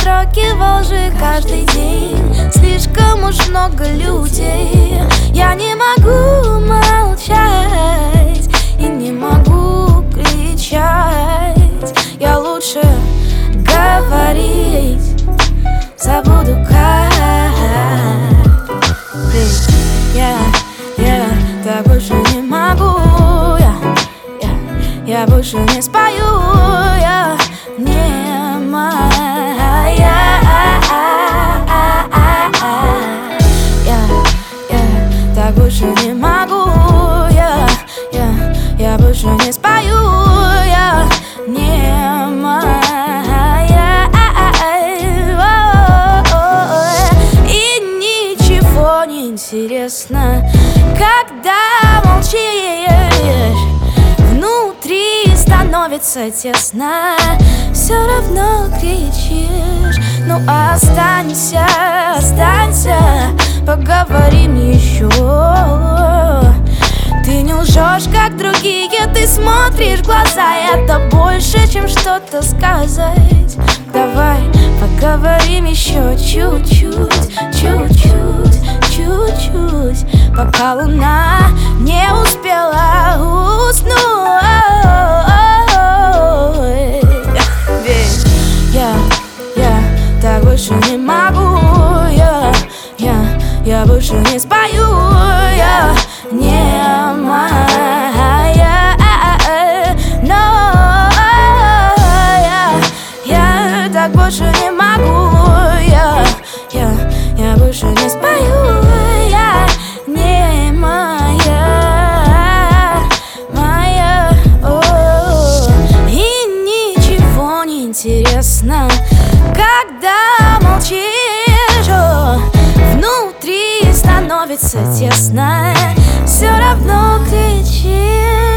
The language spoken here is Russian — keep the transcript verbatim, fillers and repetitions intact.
дороги во лжи каждый день. Слишком уж много людей. Я не могу молчать и не могу кричать. Я лучше говорить, забуду как. Я, я так больше не могу. Я, я, я больше не спою. Я не моя. Я, я так больше не могу. Я, я, я больше не спою. Я не моя. И ничего не интересно, когда молчишь. Внутри становится тесно, все равно кричишь. Ну останься, останься, поговорим еще. Ты не лжешь, как другие, ты смотришь в глаза. И это больше, чем что-то сказать. Давай поговорим еще чуть-чуть, чуть-чуть, чуть-чуть, пока луна не успела уснуть. Я, я так больше не могу. Я, я, я больше не спою. Я не моя. Но я, я так больше не могу. Я, я, я больше не спою. Я не моя, моя. О, и ничего не интересно, когда молчишь. О, внутри становится тесно, все равно кричишь.